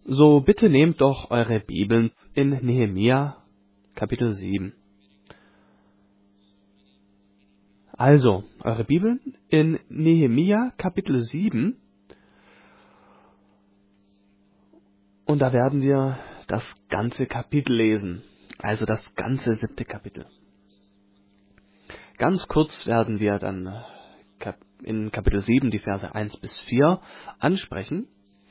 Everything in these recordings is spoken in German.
So bitte nehmt doch eure Bibeln in Nehemia Kapitel 7. Also, eure Bibeln in Nehemia Kapitel 7 und da werden wir das ganze Kapitel lesen, also das ganze 7. Kapitel. Ganz kurz werden wir dann in Kapitel 7 die Verse 1 bis 4 ansprechen,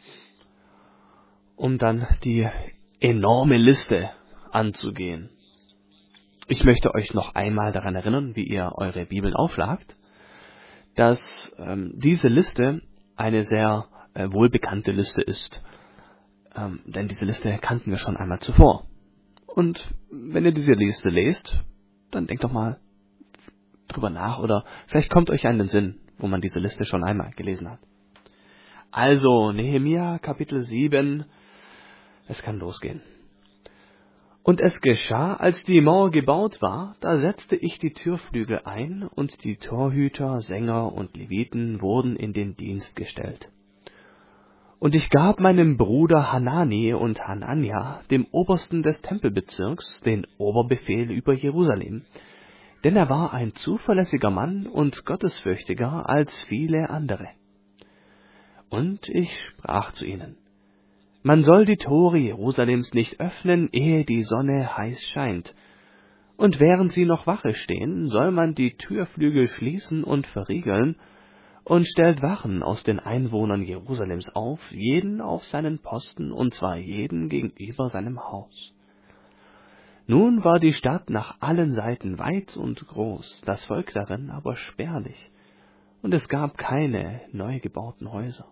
um dann die enorme Liste anzugehen. Ich möchte euch noch einmal daran erinnern, wie ihr eure Bibeln aufschlagt, dass diese Liste eine sehr wohlbekannte Liste ist. Denn diese Liste kannten wir schon einmal zuvor. Und wenn ihr diese Liste lest, dann denkt doch mal drüber nach oder vielleicht kommt euch in den Sinn, wo man diese Liste schon einmal gelesen hat. Also, Nehemia Kapitel 7, es kann losgehen. Und es geschah, als die Mauer gebaut war, da setzte ich die Türflügel ein, und die Torhüter, Sänger und Leviten wurden in den Dienst gestellt. Und ich gab meinem Bruder Hanani und Hanania, dem Obersten des Tempelbezirks, den Oberbefehl über Jerusalem, denn er war ein zuverlässiger Mann und gottesfürchtiger als viele andere. Und ich sprach zu ihnen: Man soll die Tore Jerusalems nicht öffnen, ehe die Sonne heiß scheint. Und während sie noch Wache stehen, soll man die Türflügel schließen und verriegeln, und stellt Wachen aus den Einwohnern Jerusalems auf, jeden auf seinen Posten, und zwar jeden gegenüber seinem Haus. Nun war die Stadt nach allen Seiten weit und groß, das Volk darin aber spärlich, und es gab keine neu gebauten Häuser.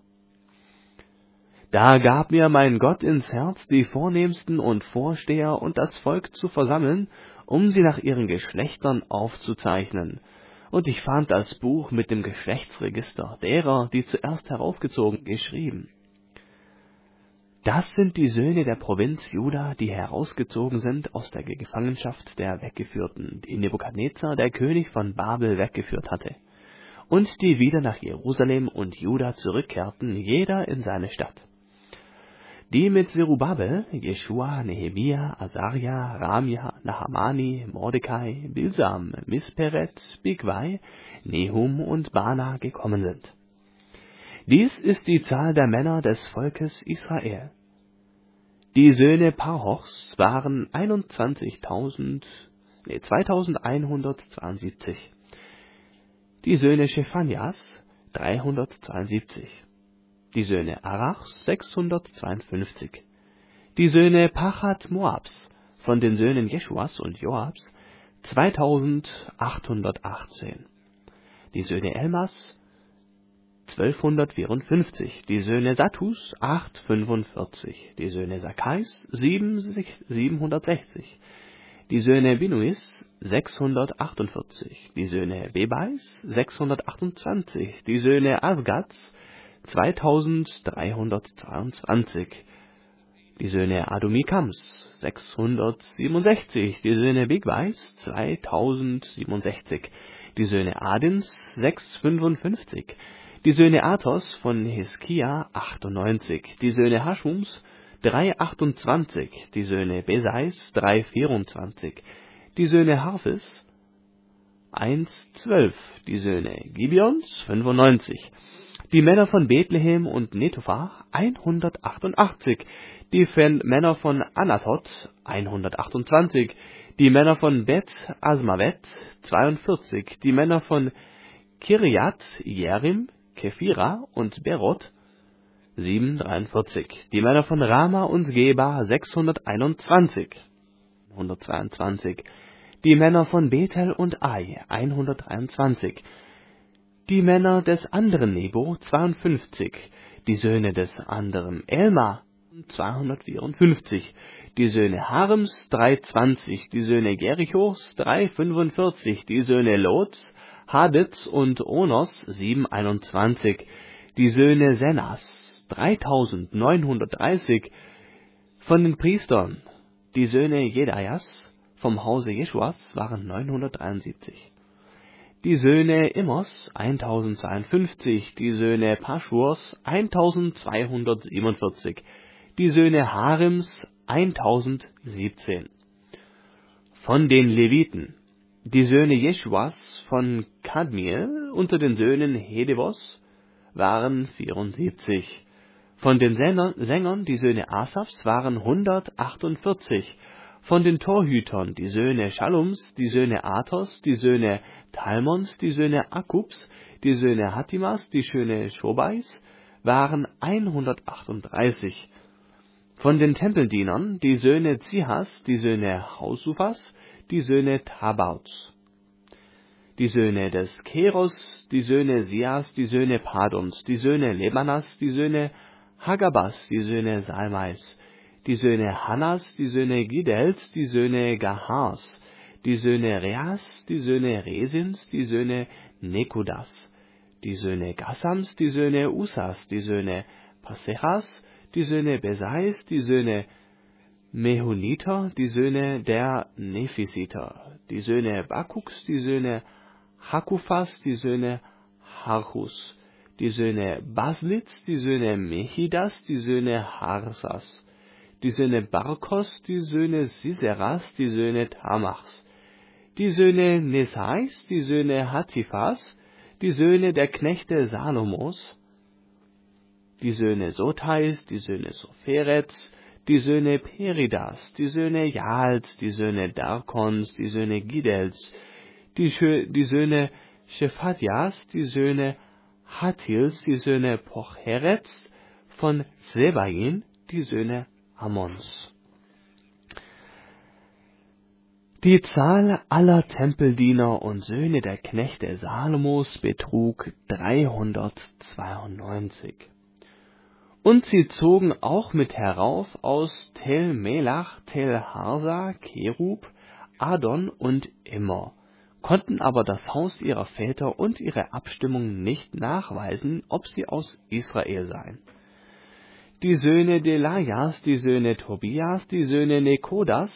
Da gab mir mein Gott ins Herz, die Vornehmsten und Vorsteher und das Volk zu versammeln, um sie nach ihren Geschlechtern aufzuzeichnen. Und ich fand das Buch mit dem Geschlechtsregister derer, die zuerst heraufgezogen, geschrieben. Das sind die Söhne der Provinz Juda, die herausgezogen sind aus der Gefangenschaft der Weggeführten, die Nebukadnezar, der König von Babel, weggeführt hatte, und die wieder nach Jerusalem und Juda zurückkehrten, jeder in seine Stadt. Die mit Zerubabel, Jeschua, Nehemia, Asaria, Ramia, Nahamani, Mordecai, Bilsam, Misperet, Bigwai, Nehum und Bana gekommen sind. Dies ist die Zahl der Männer des Volkes Israel. Die Söhne Parhochs waren 2172. Die Söhne Shephanias 372. Die Söhne Arachs 652. Die Söhne Pachat Moabs von den Söhnen Jeschuas und Joabs 2818. Die Söhne Elmas 1254. Die Söhne Sattus 845. Die Söhne Sakkais 760. Die Söhne Binuis 648. Die Söhne Bebais 628. Die Söhne Asgats 2322. Die Söhne Adomikams 667. Die Söhne Bigwais 2067. Die Söhne Adins 655. Die Söhne Athos von Hiskia 98. Die Söhne Haschums 328. Die Söhne Besais 324. Die Söhne Harfis 112. Die Söhne Gibeons 95. Die Männer von Bethlehem und Netophah 188, die Männer von Anatot 128, die Männer von Beth Asmavet 42, die Männer von Kiriath Jearim, Kephira und Beroth 743, die Männer von Rama und Geba 621, 122, die Männer von Bethel und Ai 123, die Männer des anderen Nebo 52, die Söhne des anderen Elma 254, die Söhne Harems 320, die Söhne Jerichos 345, die Söhne Lots, Haditz und Onos 721, die Söhne Senas 3930, von den Priestern, die Söhne Jedaias vom Hause Jeschuas waren 973. Die Söhne Immers 1052, die Söhne Paschurs 1247, die Söhne Harims 1017. Von den Leviten, die Söhne Jeschuas von Kadmiel unter den Söhnen Hedevos waren 74. Von den Sängern, die Söhne Asafs, waren 148. Von den Torhütern, die Söhne Schallums, die Söhne Athos, die Söhne Talmons, die Söhne Akkubs, die Söhne Hatimas, die Söhne Schobais, waren 138. Von den Tempeldienern, die Söhne Zihas, die Söhne Hausufas, die Söhne Tabauts. Die Söhne des Keros, die Söhne Sias, die Söhne Padons, die Söhne Lebanas, die Söhne Hagabas, die Söhne Salmais, die Söhne Hannas, die Söhne Gidels, die Söhne Gahars, die Söhne Reas, die Söhne Resins, die Söhne Nekudas, die Söhne Gassams, die Söhne Usas, die Söhne Pasechas, die Söhne Besais, die Söhne Mehuniter, die Söhne der Nephisiter, die Söhne Bakuks, die Söhne Hakufas, die Söhne Harchus, die Söhne Baslitz, die Söhne Mechidas, die Söhne Harsas, die Söhne Barkos, die Söhne Siseras, die Söhne Tamachs, die Söhne Nesais, die Söhne Hatifas, die Söhne der Knechte Salomos, die Söhne Sotais, die Söhne Sopherets, die Söhne Peridas, die Söhne Jaals, die Söhne Darkons, die Söhne Gidels, die Söhne Shephatias, die Söhne Hatils, die Söhne Pocherets, von Sebain, die Söhne Ammons. Die Zahl aller Tempeldiener und Söhne der Knechte Salomos betrug 392. Und sie zogen auch mit herauf aus Tel Melach, Tel Harsa, Kerub, Adon und Immer, konnten aber das Haus ihrer Väter und ihre Abstimmung nicht nachweisen, ob sie aus Israel seien. Die Söhne Delajas, die Söhne Tobias, die Söhne Nekodas,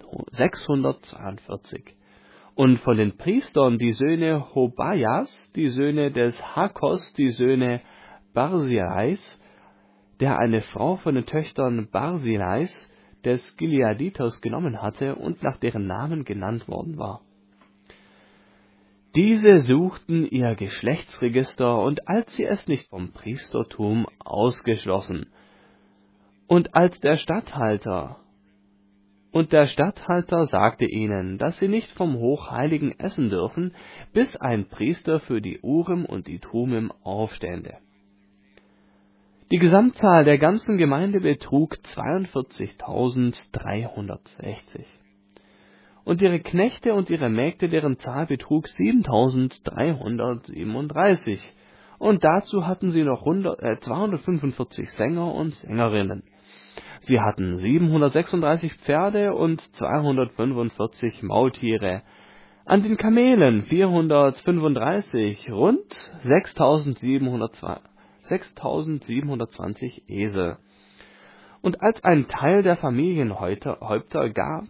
642. Und von den Priestern die Söhne Hobayas, die Söhne des Hakos, die Söhne Barsilais, der eine Frau von den Töchtern Barsilais des Gileaditers genommen hatte und nach deren Namen genannt worden war. Diese suchten ihr Geschlechtsregister, und als sie es nicht vom Priestertum ausgeschlossen, der Statthalter sagte ihnen, dass sie nicht vom Hochheiligen essen dürfen, bis ein Priester für die Urim und die Tumim aufstände. Die Gesamtzahl der ganzen Gemeinde betrug 42.360. Und ihre Knechte und ihre Mägde, deren Zahl betrug 7.337. Und dazu hatten sie noch 245 Sänger und Sängerinnen. Sie hatten 736 Pferde und 245 Maultiere. An den Kamelen 435, rund 6.720 Esel. Und ein Teil der Familienhäupter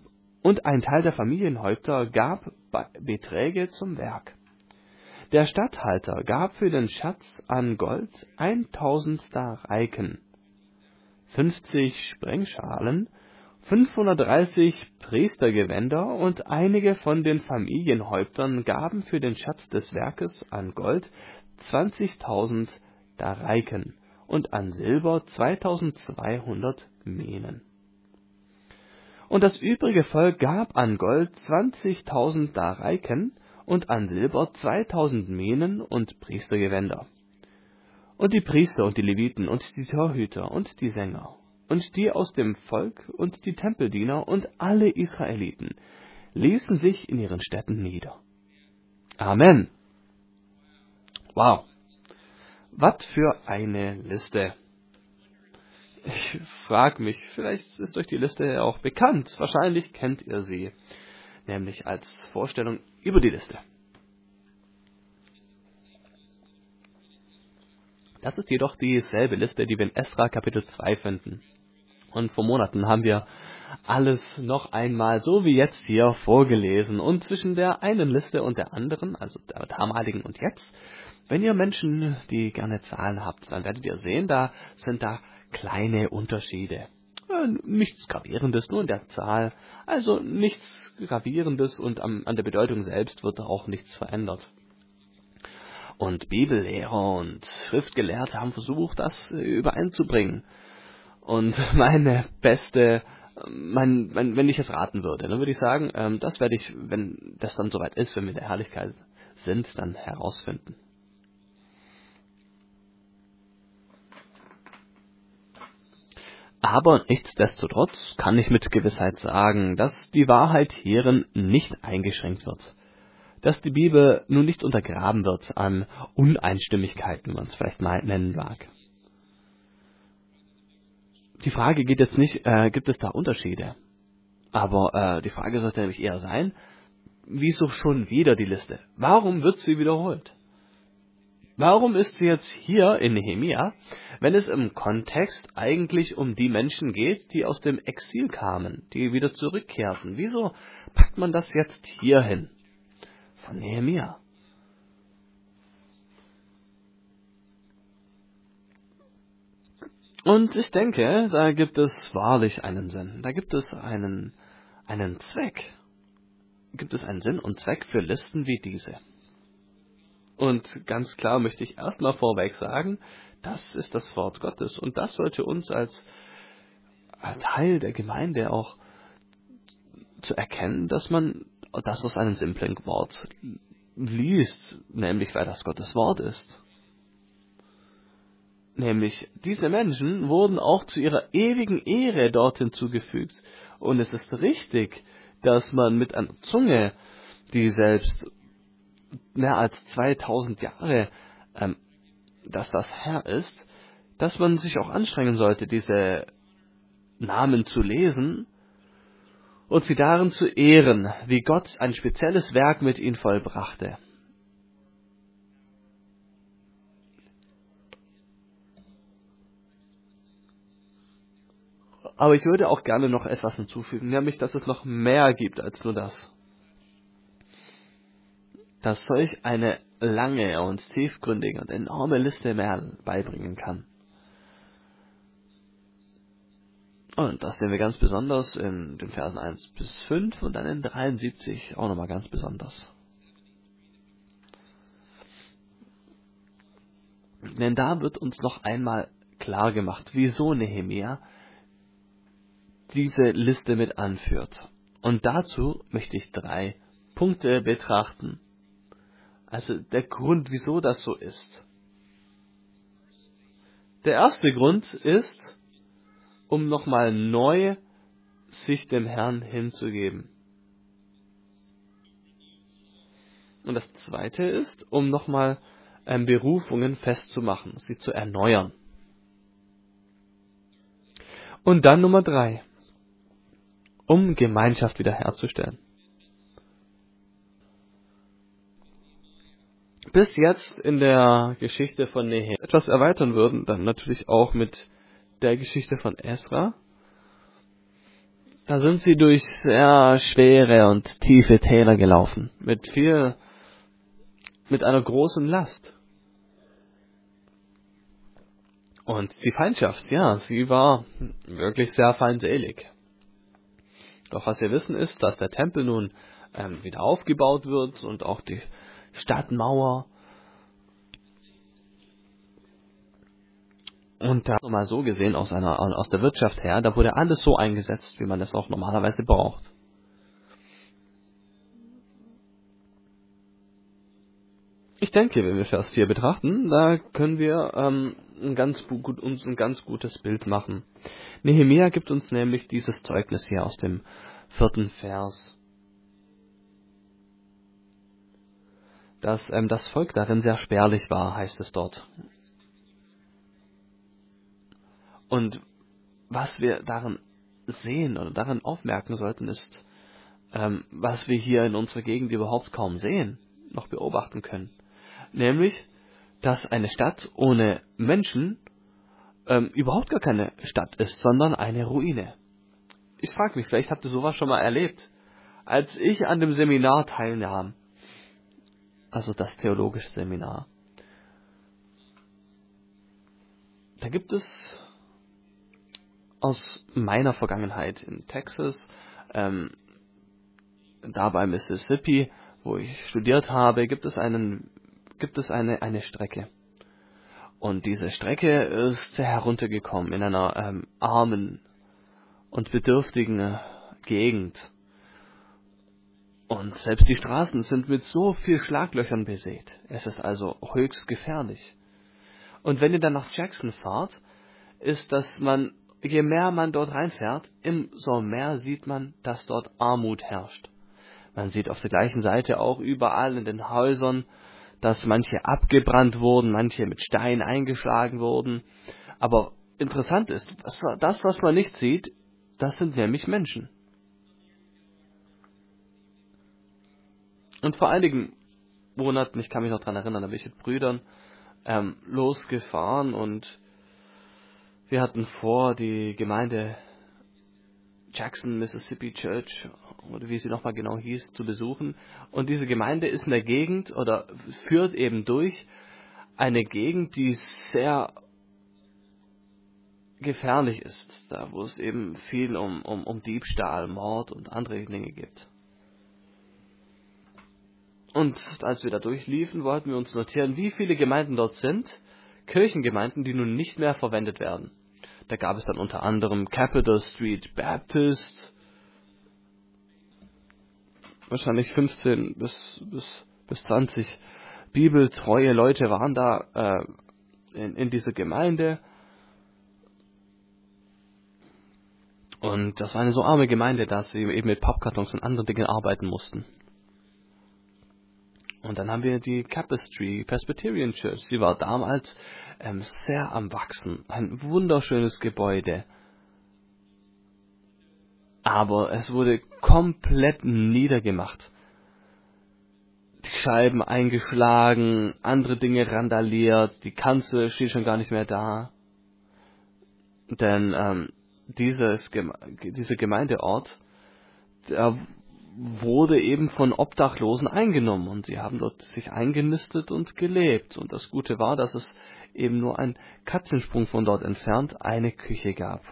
gab Beträge zum Werk. Der Statthalter gab für den Schatz an Gold 1000 Daraiken, 50 Sprengschalen, 530 Priestergewänder, und einige von den Familienhäuptern gaben für den Schatz des Werkes an Gold 20.000 Daraiken und an Silber 2200 Menen. Und das übrige Volk gab an Gold 20.000 Daraiken und an Silber 2000 Menen und Priestergewänder. Und die Priester und die Leviten und die Torhüter und die Sänger und die aus dem Volk und die Tempeldiener und alle Israeliten ließen sich in ihren Städten nieder. Amen. Wow. Was für eine Liste. Ich frage mich, vielleicht ist euch die Liste auch bekannt. Wahrscheinlich kennt ihr sie, nämlich als Vorstellung über die Liste. Das ist jedoch dieselbe Liste, die wir in Esra Kapitel 2 finden. Und vor Monaten haben wir alles noch einmal, so wie jetzt hier, vorgelesen. Und zwischen der einen Liste und der anderen, also der damaligen und jetzt, wenn ihr Menschen, die gerne Zahlen habt, dann werdet ihr sehen, da sind da kleine Unterschiede. nichts Gravierendes, nur in der Zahl. Also nichts Gravierendes und an der Bedeutung selbst wird auch nichts verändert. Und Bibellehrer und Schriftgelehrte haben versucht, das übereinzubringen. Und wenn ich jetzt raten würde, dann würde ich sagen, das werde ich, wenn das dann soweit ist, wenn wir in der Herrlichkeit sind, dann herausfinden. Aber nichtsdestotrotz kann ich mit Gewissheit sagen, dass die Wahrheit hierin nicht eingeschränkt wird. Dass die Bibel nun nicht untergraben wird an Uneinstimmigkeiten, wie man es vielleicht mal nennen mag. Die Frage geht jetzt nicht, gibt es da Unterschiede? Aber die Frage sollte nämlich eher sein, wieso schon wieder die Liste? Warum wird sie wiederholt? Warum ist sie jetzt hier in Nehemia, wenn es im Kontext eigentlich um die Menschen geht, die aus dem Exil kamen, die wieder zurückkehrten? Wieso packt man das jetzt hier hin? Von Nehemia. Und ich denke, da gibt es wahrlich einen Sinn. Da gibt es einen Zweck. Gibt es einen Sinn und Zweck für Listen wie diese? Und ganz klar möchte ich erstmal vorweg sagen, das ist das Wort Gottes. Und das sollte uns als Teil der Gemeinde auch zu erkennen, dass man das aus einem simplen Wort liest, nämlich weil das Gottes Wort ist. Nämlich, diese Menschen wurden auch zu ihrer ewigen Ehre dort hinzugefügt. Und es ist richtig, dass man mit einer Zunge, die selbst mehr als 2000 Jahre, dass das Herr ist, dass man sich auch anstrengen sollte, diese Namen zu lesen und sie darin zu ehren, wie Gott ein spezielles Werk mit ihnen vollbrachte. Aber ich würde auch gerne noch etwas hinzufügen, nämlich, dass es noch mehr gibt als nur das. Dass solch eine lange und tiefgründige und enorme Liste mehr beibringen kann. Und das sehen wir ganz besonders in den Versen 1 bis 5 und dann in 73 auch nochmal ganz besonders. Denn da wird uns noch einmal klar gemacht, wieso Nehemia diese Liste mit anführt. Und dazu möchte ich 3 Punkte betrachten. Also der Grund, wieso das so ist. Der erste Grund ist, um nochmal neu sich dem Herrn hinzugeben. Und das zweite ist, um nochmal Berufungen festzumachen, sie zu erneuern. Und dann Nummer 3, um Gemeinschaft wiederherzustellen. Bis jetzt in der Geschichte von Nehemia etwas erweitern würden, dann natürlich auch mit der Geschichte von Esra. Da sind sie durch sehr schwere und tiefe Täler gelaufen, mit einer großen Last. Und die Feindschaft, ja, sie war wirklich sehr feindselig. Doch was wir wissen ist, dass der Tempel nun wieder aufgebaut wird und auch die Stadtmauer. Und da mal so gesehen aus der Wirtschaft her, da wurde alles so eingesetzt, wie man es auch normalerweise braucht. Ich denke, wenn wir Vers 4 betrachten, da können wir uns ein ganz gutes Bild machen. Nehemia gibt uns nämlich dieses Zeugnis hier aus dem 4. Vers, dass das Volk darin sehr spärlich war, heißt es dort. Und was wir darin sehen oder darin aufmerken sollten, ist, was wir hier in unserer Gegend überhaupt kaum sehen, noch beobachten können. Nämlich, dass eine Stadt ohne Menschen überhaupt gar keine Stadt ist, sondern eine Ruine. Ich frage mich, vielleicht habt ihr sowas schon mal erlebt. Als ich an dem Seminar teilnahm, also das theologische Seminar, da gibt es aus meiner Vergangenheit in Texas, da bei Mississippi, wo ich studiert habe, gibt es eine Strecke. Und diese Strecke ist sehr heruntergekommen in einer armen und bedürftigen Gegend. Und selbst die Straßen sind mit so viel Schlaglöchern besät. Es ist also höchst gefährlich. Und wenn ihr dann nach Jackson fahrt, ist, dass je mehr man dort reinfährt, umso mehr sieht man, dass dort Armut herrscht. Man sieht auf der gleichen Seite auch überall in den Häusern, dass manche abgebrannt wurden, manche mit Steinen eingeschlagen wurden. Aber interessant ist, das, was man nicht sieht, das sind nämlich Menschen. Und vor einigen Monaten, ich kann mich noch daran erinnern, da bin ich mit Brüdern losgefahren und wir hatten vor, die Gemeinde Jackson Mississippi Church, oder wie sie nochmal genau hieß, zu besuchen. Und diese Gemeinde ist in der Gegend oder führt eben durch eine Gegend, die sehr gefährlich ist, da wo es eben viel um Diebstahl, Mord und andere Dinge geht. Und als wir da durchliefen, wollten wir uns notieren, wie viele Gemeinden dort sind, Kirchengemeinden, die nun nicht mehr verwendet werden. Da gab es dann unter anderem Capitol Street Baptist, wahrscheinlich 15 bis 20 bibeltreue Leute waren da in dieser Gemeinde. Und das war eine so arme Gemeinde, dass sie eben mit Pappkartons und anderen Dingen arbeiten mussten. Und dann haben wir die Capistry Presbyterian Church. Sie war damals sehr am Wachsen. Ein wunderschönes Gebäude. Aber es wurde komplett niedergemacht. Die Scheiben eingeschlagen, andere Dinge randaliert, die Kanzel steht schon gar nicht mehr da. Denn dieser Gemeindeort, der wurde eben von Obdachlosen eingenommen und sie haben dort sich eingenistet und gelebt. Und das Gute war, dass es eben nur ein Katzensprung von dort entfernt eine Küche gab.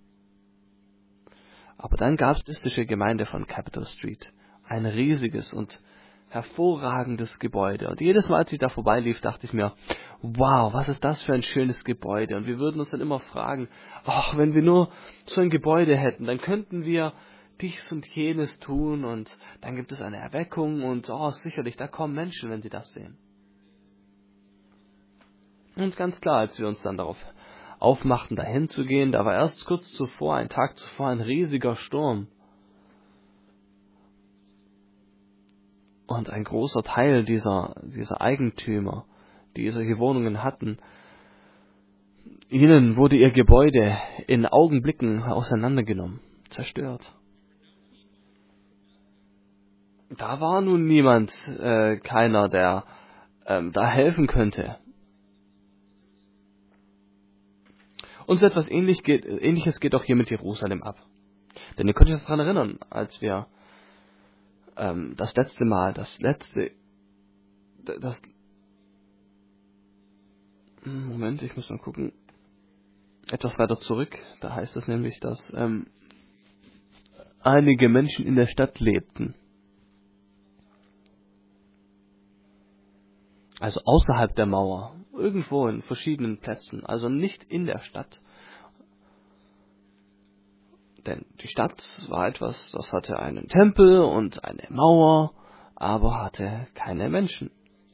Aber dann gab es die buddhistische Gemeinde von Capitol Street. Ein riesiges und hervorragendes Gebäude. Und jedes Mal, als ich da vorbeilief, dachte ich mir, wow, was ist das für ein schönes Gebäude. Und wir würden uns dann immer fragen, ach, wenn wir nur so ein Gebäude hätten, dann könnten wir dies und jenes tun und dann gibt es eine Erweckung und sicherlich, da kommen Menschen, wenn sie das sehen. Und ganz klar, als wir uns dann darauf aufmachten, dahin zu gehen, da war erst kurz zuvor, einen Tag zuvor, ein riesiger Sturm. Und ein großer Teil dieser Eigentümer, die solche Wohnungen hatten, ihnen wurde ihr Gebäude in Augenblicken auseinandergenommen, zerstört. Da war nun niemand, keiner, der da helfen könnte. Und so etwas Ähnliches geht auch hier mit Jerusalem ab. Denn ihr könnt euch daran erinnern, als wir Moment, ich muss mal gucken, etwas weiter zurück, da heißt es nämlich, dass einige Menschen in der Stadt lebten. Also außerhalb der Mauer, irgendwo in verschiedenen Plätzen, also nicht in der Stadt. Denn die Stadt war etwas, das hatte einen Tempel und eine Mauer, aber hatte keine Menschen.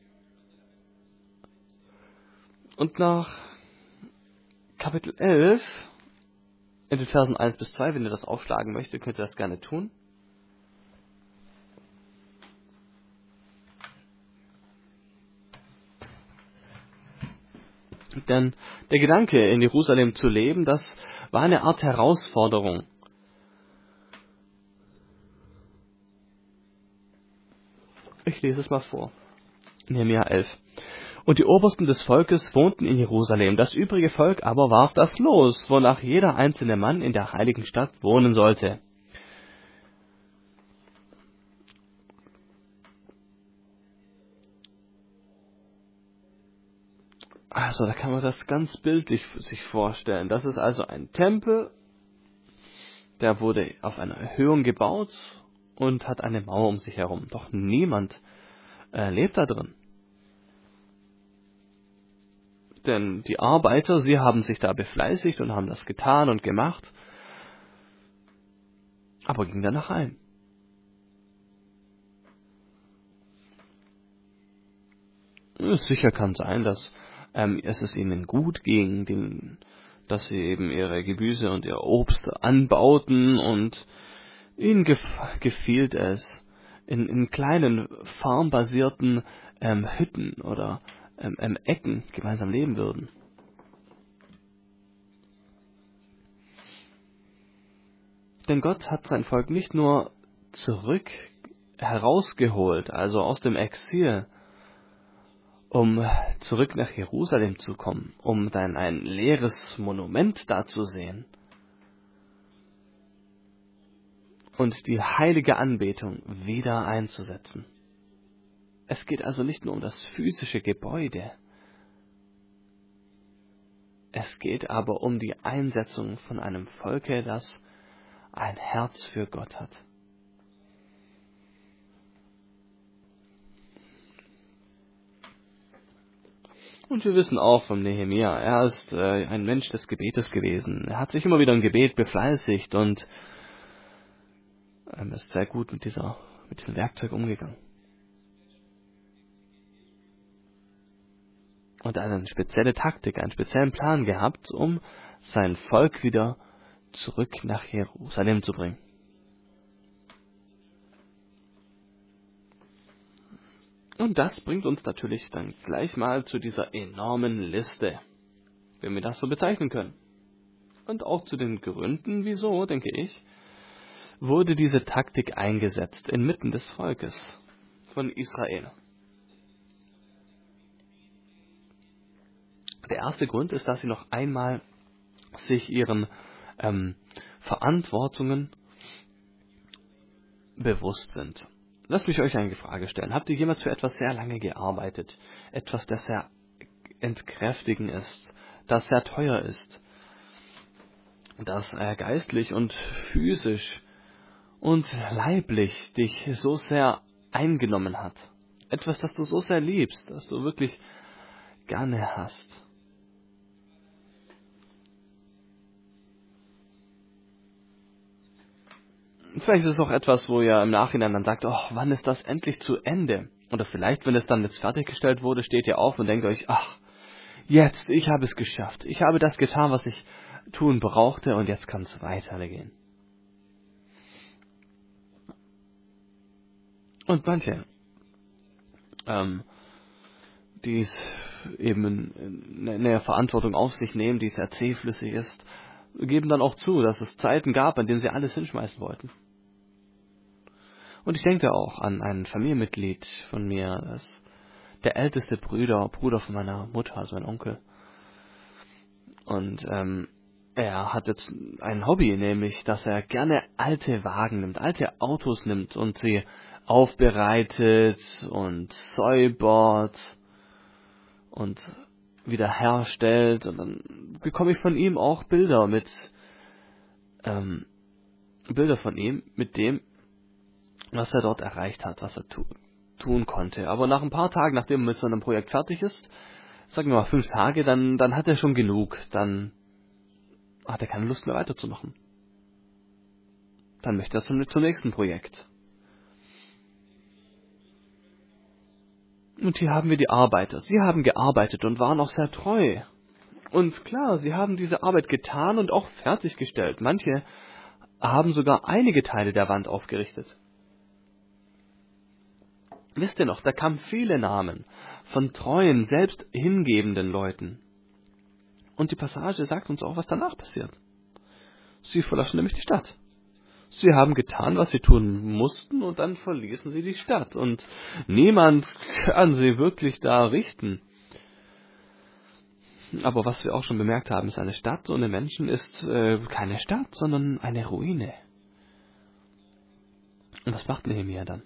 Und nach Kapitel 11, in den Versen 1 bis 2, wenn ihr das aufschlagen möchtet, könnt ihr das gerne tun. Denn der Gedanke, in Jerusalem zu leben, das war eine Art Herausforderung. Ich lese es mal vor. Nehemia 11. Und die Obersten des Volkes wohnten in Jerusalem, das übrige Volk aber warf das Los, wonach jeder einzelne Mann in der heiligen Stadt wohnen sollte. Also, da kann man das ganz bildlich sich vorstellen. Das ist also ein Tempel der wurde auf einer Erhöhung gebaut und hat eine Mauer um sich herum. Doch niemand lebt da drin. Denn die Arbeiter, sie haben sich da befleißigt und haben das getan und gemacht, aber gingen danach heim. Sicher kann sein, dass es ihnen gut ging, dass sie eben ihre Gemüse und ihr Obst anbauten und ihnen gefiel es, in kleinen farmbasierten Hütten oder Ecken gemeinsam leben würden. Denn Gott hat sein Volk nicht nur herausgeholt, also aus dem Exil, um zurück nach Jerusalem zu kommen, um dann ein leeres Monument da zu sehen und die heilige Anbetung wieder einzusetzen. Es geht also nicht nur um das physische Gebäude, es geht aber um die Einsetzung von einem Volke, das ein Herz für Gott hat. Und wir wissen auch von Nehemia, er ist ein Mensch des Gebetes gewesen. Er hat sich immer wieder im Gebet befleißigt und ist sehr gut mit diesem Werkzeug umgegangen. Und eine spezielle Taktik, einen speziellen Plan gehabt, um sein Volk wieder zurück nach Jerusalem zu bringen. Und das bringt uns natürlich dann gleich mal zu dieser enormen Liste, wenn wir das so bezeichnen können. Und auch zu den Gründen, wieso, denke ich, wurde diese Taktik eingesetzt inmitten des Volkes von Israel. Der erste Grund ist, dass sie noch einmal sich ihren Verantwortungen bewusst sind. Lasst mich euch eine Frage stellen. Habt ihr jemals für etwas sehr lange gearbeitet? Etwas, das sehr entkräftigend ist, das sehr teuer ist, das geistlich und physisch und leiblich dich so sehr eingenommen hat? Etwas, das du so sehr liebst, das du wirklich gerne hast. Vielleicht ist es auch etwas, wo ihr im Nachhinein dann sagt, oh, wann ist das endlich zu Ende? Oder vielleicht, wenn es dann jetzt fertiggestellt wurde, steht ihr auf und denkt euch, ach, jetzt, ich habe es geschafft. Ich habe das getan, was ich tun brauchte und jetzt kann es weitergehen. Und manche, die es eben eine Verantwortung auf sich nehmen, die sehr zähflüssig ist, geben dann auch zu, dass es Zeiten gab, an denen sie alles hinschmeißen wollten. Und ich denke auch an ein Familienmitglied von mir, das der älteste Bruder von meiner Mutter, also mein Onkel. Und er hat jetzt ein Hobby, nämlich, dass er gerne alte Wagen nimmt, alte Autos nimmt und sie aufbereitet und säubert und wiederherstellt. Und dann bekomme ich von ihm auch Bilder von ihm, mit dem, was er dort erreicht hat, was er tun konnte. Aber nach ein paar Tagen, nachdem er mit so einem Projekt fertig ist, sagen wir mal 5 Tage, dann hat er schon genug. Dann hat er keine Lust mehr weiterzumachen. Dann möchte er zum nächsten Projekt. Und hier haben wir die Arbeiter. Sie haben gearbeitet und waren auch sehr treu. Und klar, sie haben diese Arbeit getan und auch fertiggestellt. Manche haben sogar einige Teile der Wand aufgerichtet. Wisst ihr noch, da kamen viele Namen von treuen, selbst hingebenden Leuten. Und die Passage sagt uns auch, was danach passiert. Sie verlassen nämlich die Stadt. Sie haben getan, was sie tun mussten, und dann verließen sie die Stadt. Und niemand kann sie wirklich da richten. Aber was wir auch schon bemerkt haben, ist, eine Stadt ohne Menschen ist keine Stadt, sondern eine Ruine. Und was macht Nehemia dann?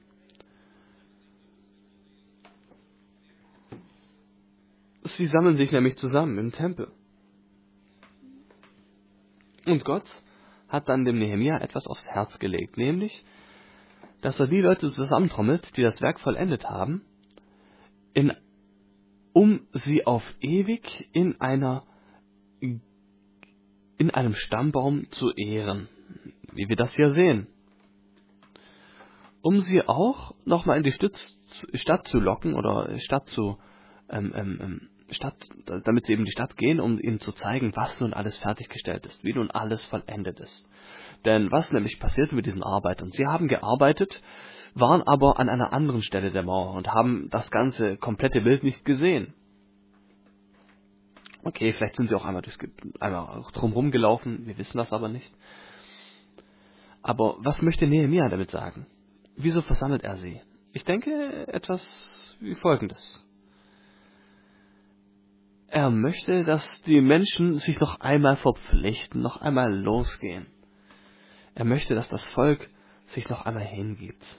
Sie sammeln sich nämlich zusammen im Tempel. Und Gott hat dann dem Nehemia etwas aufs Herz gelegt, nämlich, dass er die Leute zusammentrommelt, die das Werk vollendet haben, um sie auf ewig in einem Stammbaum zu ehren, wie wir das hier sehen. Um sie auch nochmal in die Stadt zu locken oder damit sie eben in die Stadt gehen, um ihnen zu zeigen, was nun alles fertiggestellt ist, wie nun alles vollendet ist. Denn was nämlich passierte mit diesen Arbeitern? Sie haben gearbeitet, waren aber an einer anderen Stelle der Mauer und haben das ganze komplette Bild nicht gesehen. Okay, vielleicht sind sie auch einmal drumherum gelaufen, wir wissen das aber nicht. Aber was möchte Nehemia damit sagen? Wieso versammelt er sie? Ich denke etwas wie Folgendes. Er möchte, dass die Menschen sich noch einmal verpflichten, noch einmal losgehen. Er möchte, dass das Volk sich noch einmal hingibt.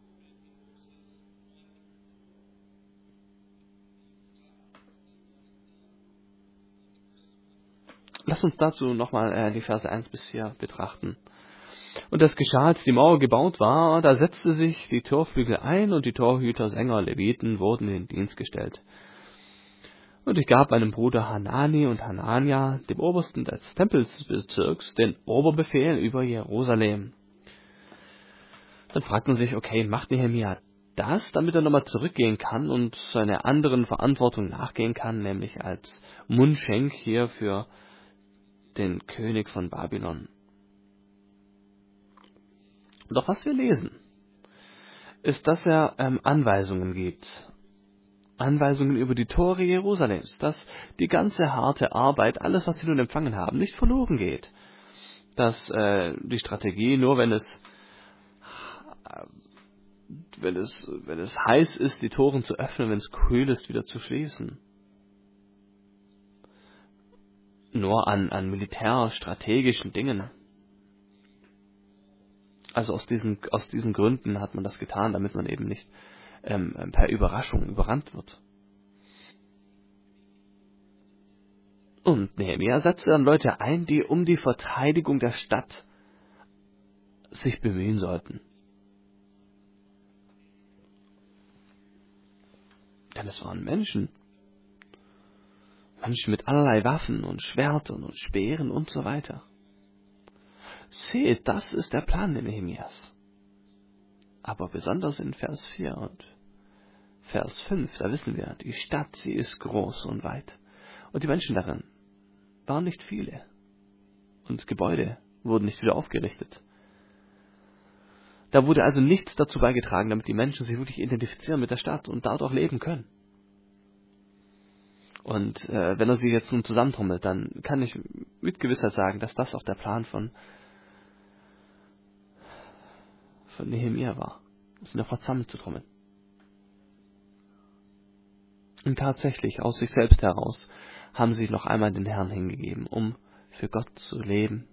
Lass uns dazu nochmal die Verse 1 bis 4 betrachten. Und das geschah, als die Mauer gebaut war, da setzte sich die Torflügel ein und die Torhüter, Sänger, Leviten wurden in den Dienst gestellt. Und ich gab meinem Bruder Hanani und Hanania, dem Obersten des Tempelsbezirks, den Oberbefehl über Jerusalem. Dann fragt man sich, okay, macht Nehemia das, damit er nochmal zurückgehen kann und seiner anderen Verantwortung nachgehen kann, nämlich als Mundschenk hier für den König von Babylon. Doch was wir lesen, ist, dass er Anweisungen gibt. Anweisungen über die Tore Jerusalems, dass die ganze harte Arbeit, alles, was sie nun empfangen haben, nicht verloren geht. Dass die Strategie nur, wenn es heiß ist, die Toren zu öffnen, wenn es kühl ist, wieder zu schließen. Nur an militärstrategischen Dingen. Also aus diesen Gründen hat man das getan, damit man eben nicht per Überraschung überrannt wird. Und Nehemia setzte dann Leute ein, die um die Verteidigung der Stadt sich bemühen sollten. Denn es waren Menschen mit allerlei Waffen und Schwertern und Speeren und so weiter. Seht, das ist der Plan Nehemias. Aber besonders in Vers 4 und Vers 5, da wissen wir, die Stadt, sie ist groß und weit. Und die Menschen darin waren nicht viele. Und Gebäude wurden nicht wieder aufgerichtet. Da wurde also nichts dazu beigetragen, damit die Menschen sich wirklich identifizieren mit der Stadt und dort auch leben können. Und wenn er sie jetzt nun zusammentrommelt, dann kann ich mit Gewissheit sagen, dass das auch der Plan von Nehemia war, sie noch zusammenzutrommeln. Und tatsächlich, aus sich selbst heraus, haben sie sich noch einmal den Herrn hingegeben, um für Gott zu leben.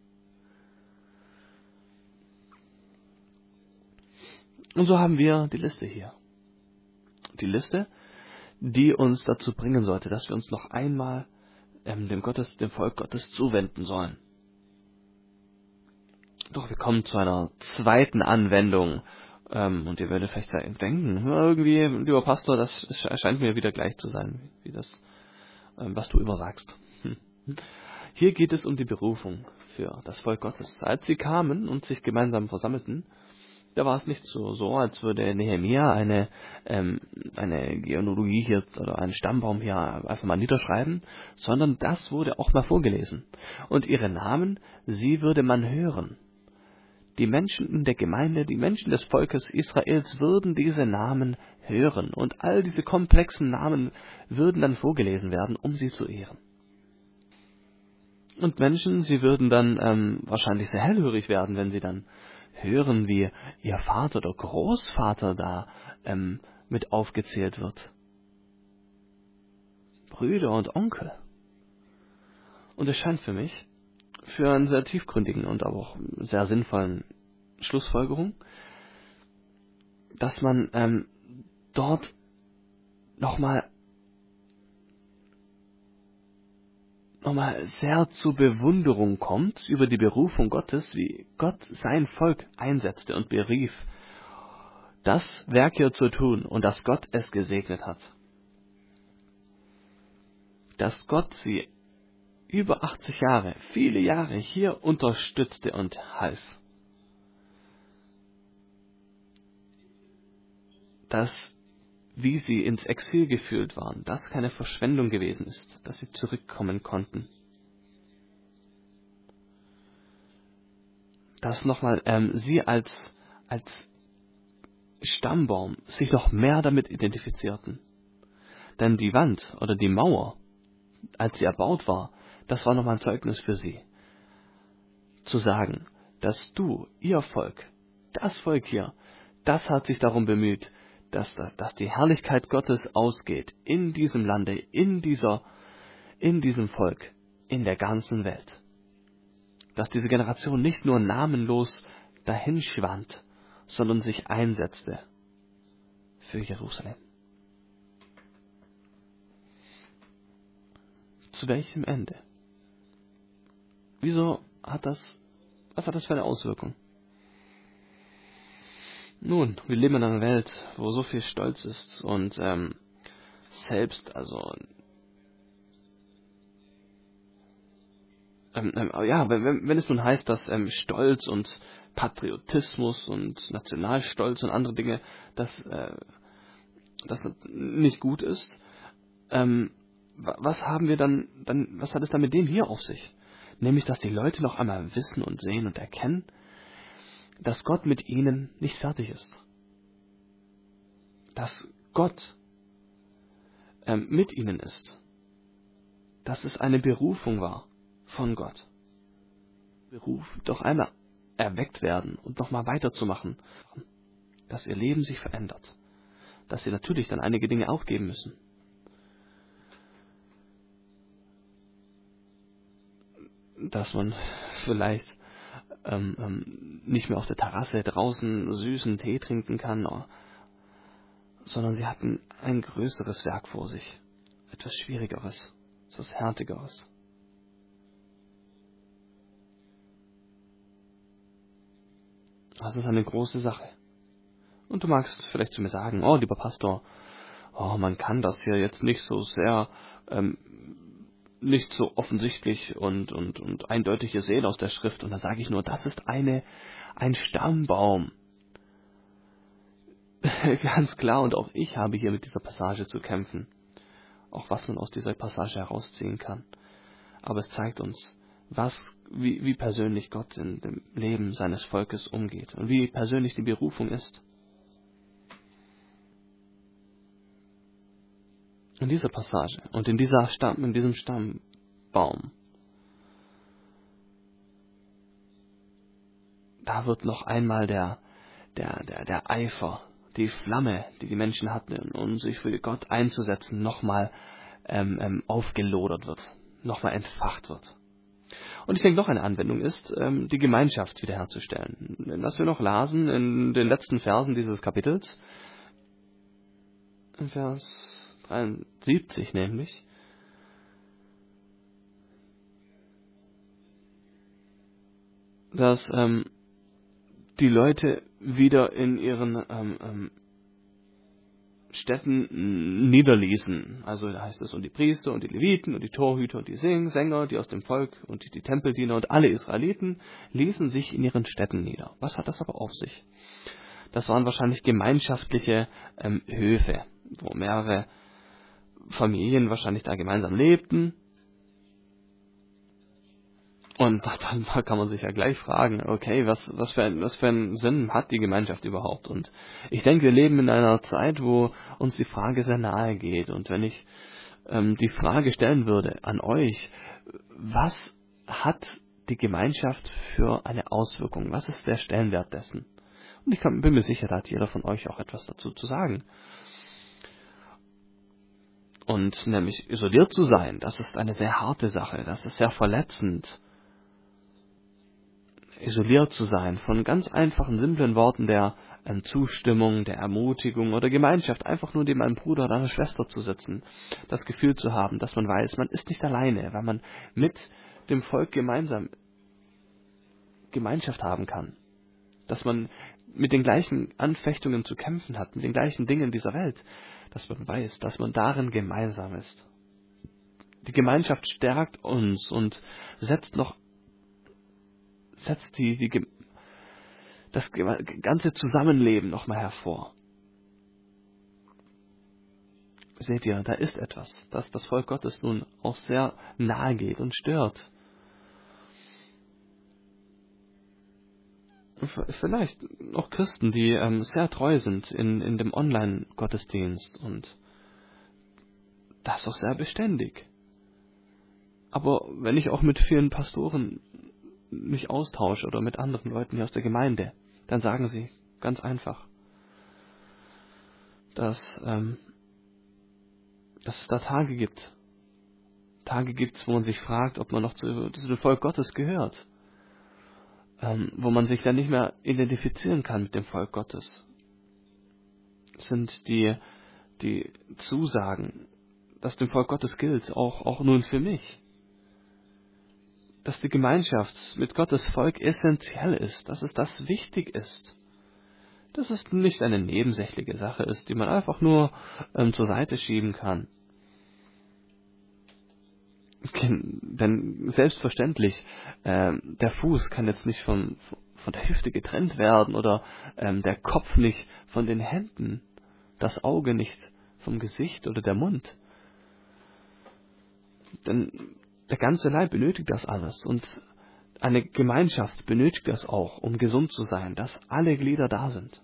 Und so haben wir die Liste hier. Die Liste, die uns dazu bringen sollte, dass wir uns noch einmal dem Volk Gottes zuwenden sollen. Doch wir kommen zu einer zweiten Anwendung. Und ihr werdet vielleicht denken, irgendwie, lieber Pastor, das erscheint mir wieder gleich zu sein, wie das, was du immer sagst. Hier geht es um die Berufung für das Volk Gottes. Als sie kamen und sich gemeinsam versammelten, da war es nicht so, als würde Nehemia eine Genealogie hier oder einen Stammbaum hier einfach mal niederschreiben, sondern das wurde auch mal vorgelesen. Und ihre Namen, sie würde man hören. Die Menschen in der Gemeinde, die Menschen des Volkes Israels würden diese Namen hören und all diese komplexen Namen würden dann vorgelesen werden, um sie zu ehren. Und Menschen, sie würden dann wahrscheinlich sehr hellhörig werden, wenn sie dann hören, wie ihr Vater oder Großvater da mit aufgezählt wird. Brüder und Onkel. Und es scheint für mich, für einen sehr tiefgründigen und aber auch sehr sinnvollen Schlussfolgerung, dass man dort nochmal nochmal sehr zur Bewunderung kommt über die Berufung Gottes, wie Gott sein Volk einsetzte und berief, das Werk hier zu tun und dass Gott es gesegnet hat. Dass Gott sie über 80 Jahre, viele Jahre hier unterstützte und half. Dass, wie sie ins Exil geführt waren, das keine Verschwendung gewesen ist, dass sie zurückkommen konnten. Dass nochmal sie als Stammbaum sich noch mehr damit identifizierten. Denn die Wand oder die Mauer, als sie erbaut war, das war nochmal ein Zeugnis für sie. Zu sagen, dass du, ihr Volk, das Volk hier, das hat sich darum bemüht, dass die Herrlichkeit Gottes ausgeht in diesem Lande, in diesem Volk, in der ganzen Welt. Dass diese Generation nicht nur namenlos dahinschwand, sondern sich einsetzte für Jerusalem. Zu welchem Ende? Was hat das für eine Auswirkung? Nun, wir leben in einer Welt, wo so viel Stolz ist und selbst, wenn es nun heißt, dass Stolz und Patriotismus und Nationalstolz und andere Dinge, dass das nicht gut ist, was haben wir dann, was hat es dann mit dem hier auf sich? Nämlich, dass die Leute noch einmal wissen und sehen und erkennen, dass Gott mit ihnen nicht fertig ist. Dass Gott mit ihnen ist. Dass es eine Berufung war von Gott. Beruf, doch einmal erweckt werden und nochmal weiterzumachen. Dass ihr Leben sich verändert. Dass sie natürlich dann einige Dinge aufgeben müssen. Dass man vielleicht nicht mehr auf der Terrasse draußen süßen Tee trinken kann, sondern sie hatten ein größeres Werk vor sich. Etwas Schwierigeres, etwas Härtigeres. Das ist eine große Sache. Und du magst vielleicht zu mir sagen, oh, lieber Pastor, man kann das hier jetzt nicht so sehr, nicht so offensichtlich und eindeutig hier sehen aus der Schrift. Und dann sage ich nur, das ist ein Stammbaum. Ganz klar, und auch ich habe hier mit dieser Passage zu kämpfen. Auch was man aus dieser Passage herausziehen kann. Aber es zeigt uns, wie persönlich Gott in dem Leben seines Volkes umgeht und wie persönlich die Berufung ist. In dieser Passage und in diesem Stammbaum, da wird noch einmal der Eifer, die Flamme, die die Menschen hatten, um sich für Gott einzusetzen, nochmal aufgelodert wird, nochmal entfacht wird. Und ich denke, noch eine Anwendung ist, die Gemeinschaft wiederherzustellen. Was wir noch lasen in den letzten Versen dieses Kapitels, in Vers 73 nämlich, dass die Leute wieder in ihren Städten niederließen. Also da heißt es, und die Priester und die Leviten und die Torhüter und die Sänger, die aus dem Volk und die Tempeldiener und alle Israeliten ließen sich in ihren Städten nieder. Was hat das aber auf sich? Das waren wahrscheinlich gemeinschaftliche Höfe, wo mehrere Familien wahrscheinlich da gemeinsam lebten. Und dann kann man sich ja gleich fragen, okay, was für einen Sinn hat die Gemeinschaft überhaupt? Und ich denke, wir leben in einer Zeit, wo uns die Frage sehr nahe geht. Und wenn ich die Frage stellen würde an euch, was hat die Gemeinschaft für eine Auswirkung? Was ist der Stellenwert dessen? Und ich bin mir sicher, da hat jeder von euch auch etwas dazu zu sagen. Und nämlich isoliert zu sein, das ist eine sehr harte Sache, das ist sehr verletzend. isoliert zu sein von ganz einfachen, simplen Worten der Zustimmung, der Ermutigung oder Gemeinschaft, einfach nur neben einem Bruder oder einer Schwester zu sitzen, das Gefühl zu haben, dass man weiß, man ist nicht alleine, weil man mit dem Volk gemeinsam Gemeinschaft haben kann, dass man mit den gleichen Anfechtungen zu kämpfen hat, mit den gleichen Dingen dieser Welt, dass man weiß, dass man darin gemeinsam ist. Die Gemeinschaft stärkt uns und setzt das ganze Zusammenleben nochmal hervor. Seht ihr, da ist etwas, das das Volk Gottes nun auch sehr nahe geht und stört. Vielleicht auch Christen, die sehr treu sind in dem Online-Gottesdienst und das auch sehr beständig. Aber wenn ich auch mit vielen Pastoren mich austausche oder mit anderen Leuten hier aus der Gemeinde, dann sagen sie ganz einfach, dass es da Tage gibt, wo man sich fragt, ob man noch zu dem Volk Gottes gehört, wo man sich dann nicht mehr identifizieren kann mit dem Volk Gottes. Das sind die Zusagen, dass dem Volk Gottes gilt, auch nun für mich. Dass die Gemeinschaft mit Gottes Volk essentiell ist, dass es das wichtig ist. Dass es nicht eine nebensächliche Sache ist, die man einfach nur zur Seite schieben kann. Denn selbstverständlich, der Fuß kann jetzt nicht von der Hüfte getrennt werden oder der Kopf nicht von den Händen, das Auge nicht vom Gesicht oder der Mund. Denn der ganze Leib benötigt das alles und eine Gemeinschaft benötigt das auch, um gesund zu sein, dass alle Glieder da sind.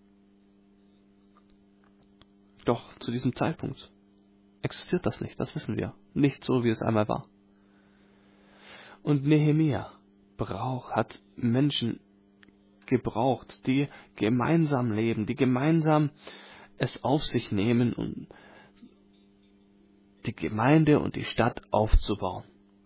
Doch zu diesem Zeitpunkt existiert das nicht, das wissen wir. Nicht so, wie es einmal war. Und Nehemia hat Menschen gebraucht, die gemeinsam leben, die gemeinsam es auf sich nehmen, um die Gemeinde und die Stadt aufzubauen.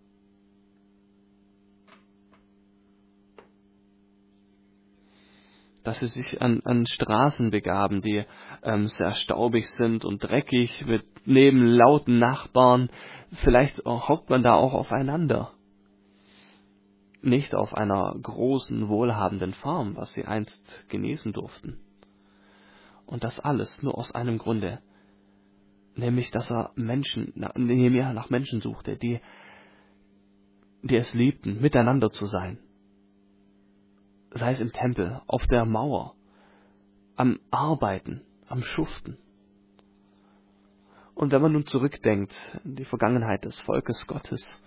Dass sie sich an Straßen begaben, die sehr staubig sind und dreckig, neben lauten Nachbarn. Vielleicht hockt man da auch aufeinander. Nicht auf einer großen, wohlhabenden Farm, was sie einst genießen durften. Und das alles nur aus einem Grunde. Nämlich, dass er Nehemia nach Menschen suchte, die es liebten, miteinander zu sein. Sei es im Tempel, auf der Mauer, am Arbeiten, am Schuften. Und wenn man nun zurückdenkt in die Vergangenheit des Volkes Gottes,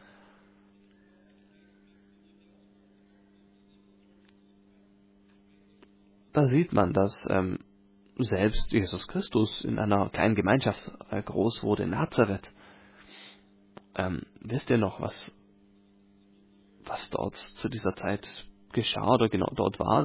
da sieht man, dass selbst Jesus Christus in einer kleinen Gemeinschaft groß wurde in Nazareth. Wisst ihr noch, was dort zu dieser Zeit geschah oder genau dort war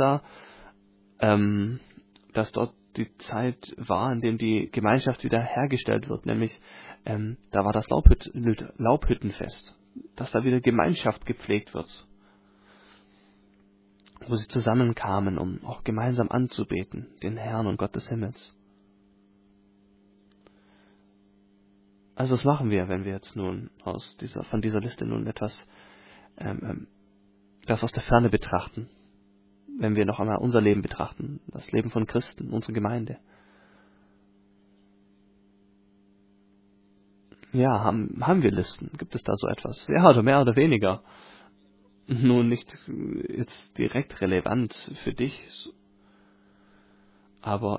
dass dort die Zeit war, in der die Gemeinschaft wieder hergestellt wird, nämlich da war das Laubhüttenfest, dass da wieder Gemeinschaft gepflegt wird, wo sie zusammenkamen, um auch gemeinsam anzubeten, den Herrn und Gott des Himmels. Also was machen wir, wenn wir jetzt nun von dieser Liste nun etwas das aus der Ferne betrachten, wenn wir noch einmal unser Leben betrachten, das Leben von Christen, unsere Gemeinde. Ja, haben wir Listen? Gibt es da so etwas? Ja, oder mehr oder weniger. Nun nicht jetzt direkt relevant für dich, aber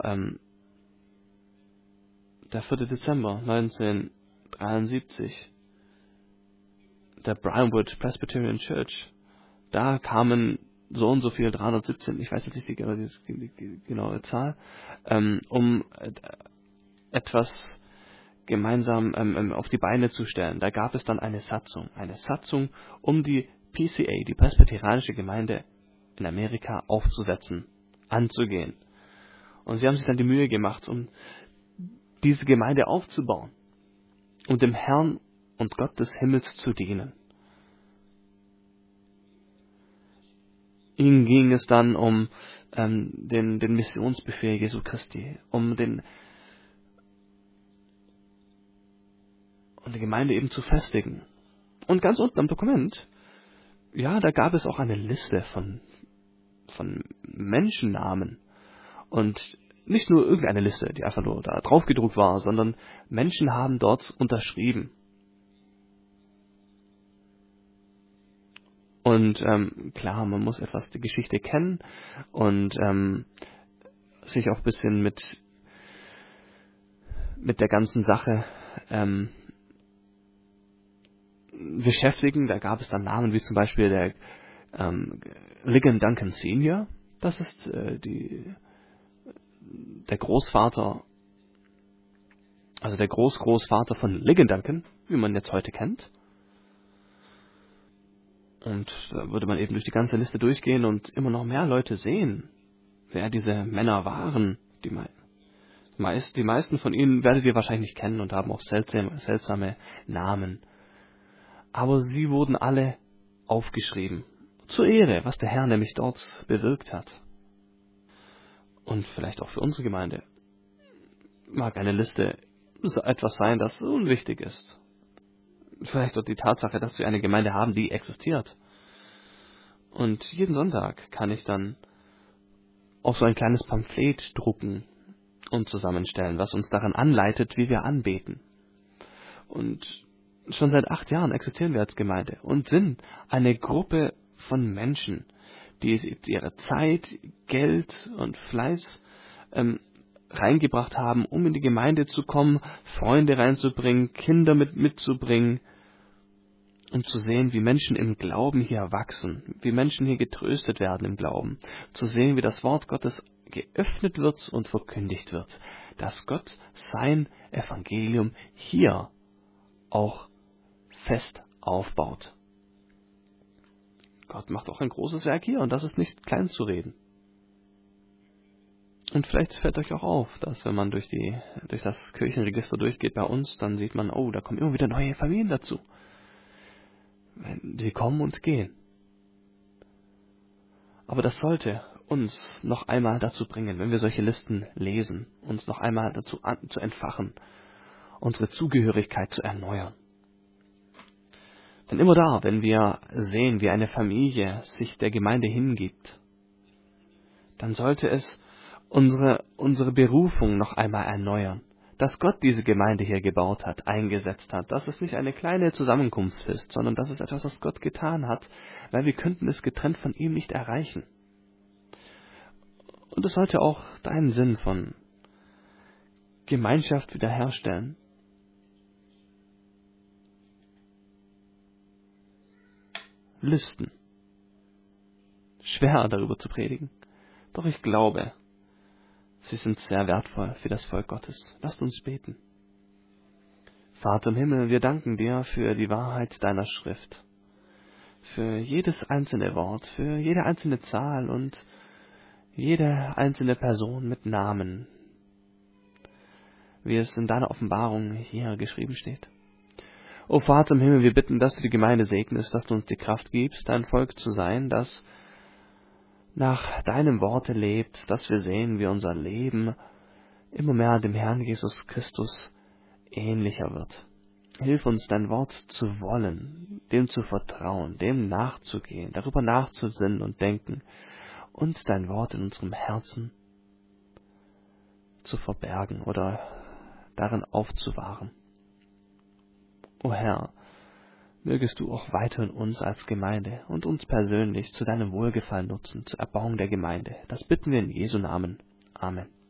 der 4. Dezember 1973, der Briarwood Presbyterian Church, da kamen so und so viel, 317, ich weiß jetzt nicht die genaue Zahl, um etwas gemeinsam auf die Beine zu stellen. Da gab es dann eine Satzung, um die PCA, die Presbyterianische Gemeinde in Amerika, aufzusetzen, anzugehen. Und sie haben sich dann die Mühe gemacht, um diese Gemeinde aufzubauen und dem Herrn und Gott des Himmels zu dienen. Ihnen ging es dann um den Missionsbefehl Jesu Christi, um die Gemeinde eben zu festigen. Und ganz unten am Dokument, ja, da gab es auch eine Liste von Menschennamen. Und nicht nur irgendeine Liste, die einfach nur da drauf gedruckt war, sondern Menschen haben dort unterschrieben. Und klar, man muss etwas die Geschichte kennen und sich auch ein bisschen mit der ganzen Sache beschäftigen. Da gab es dann Namen wie zum Beispiel der Ligon Duncan Senior. Das ist der Großvater, also der Großvater von Ligon Duncan, wie man jetzt heute kennt. Und da würde man eben durch die ganze Liste durchgehen und immer noch mehr Leute sehen, wer diese Männer waren. Die meisten von ihnen werdet ihr wahrscheinlich nicht kennen und haben auch seltsame Namen. Aber sie wurden alle aufgeschrieben. Zur Ehre, was der Herr nämlich dort bewirkt hat. Und vielleicht auch für unsere Gemeinde mag eine Liste etwas sein, das unwichtig ist. Vielleicht auch die Tatsache, dass wir eine Gemeinde haben, die existiert. Und jeden Sonntag kann ich dann auch so ein kleines Pamphlet drucken und zusammenstellen, was uns daran anleitet, wie wir anbeten. Und schon seit 8 Jahren existieren wir als Gemeinde und sind eine Gruppe von Menschen, die ihre Zeit, Geld und Fleiß reingebracht haben, um in die Gemeinde zu kommen, Freunde reinzubringen, Kinder mitzubringen und zu sehen, wie Menschen im Glauben hier wachsen, wie Menschen hier getröstet werden im Glauben, zu sehen, wie das Wort Gottes geöffnet wird und verkündigt wird, dass Gott sein Evangelium hier auch fest aufbaut. Gott macht auch ein großes Werk hier und das ist nicht klein zu reden. Und vielleicht fällt euch auch auf, dass wenn man durch das Kirchenregister durchgeht bei uns, dann sieht man, oh, da kommen immer wieder neue Familien dazu. Sie kommen und gehen. Aber das sollte uns noch einmal dazu bringen, wenn wir solche Listen lesen, uns noch einmal dazu zu entfachen, unsere Zugehörigkeit zu erneuern. Denn immer da, wenn wir sehen, wie eine Familie sich der Gemeinde hingibt, dann sollte es unsere Berufung noch einmal erneuern. Dass Gott diese Gemeinde hier gebaut hat, eingesetzt hat, dass es nicht eine kleine Zusammenkunft ist, sondern dass es etwas, was Gott getan hat, weil wir könnten es getrennt von ihm nicht erreichen. Und es sollte auch deinen Sinn von Gemeinschaft wiederherstellen. Listen. Schwer darüber zu predigen. Doch ich glaube, sie sind sehr wertvoll für das Volk Gottes. Lasst uns beten. Vater im Himmel, wir danken dir für die Wahrheit deiner Schrift, für jedes einzelne Wort, für jede einzelne Zahl und jede einzelne Person mit Namen, wie es in deiner Offenbarung hier geschrieben steht. O Vater im Himmel, wir bitten, dass du die Gemeinde segnest, dass du uns die Kraft gibst, dein Volk zu sein, das nach deinem Worte lebt, dass wir sehen, wie unser Leben immer mehr dem Herrn Jesus Christus ähnlicher wird. Hilf uns, dein Wort zu wollen, dem zu vertrauen, dem nachzugehen, darüber nachzusinnen und denken und dein Wort in unserem Herzen zu verbergen oder darin aufzuwahren. O Herr, mögest du auch weiterhin uns als Gemeinde und uns persönlich zu deinem Wohlgefallen nutzen, zur Erbauung der Gemeinde. Das bitten wir in Jesu Namen. Amen.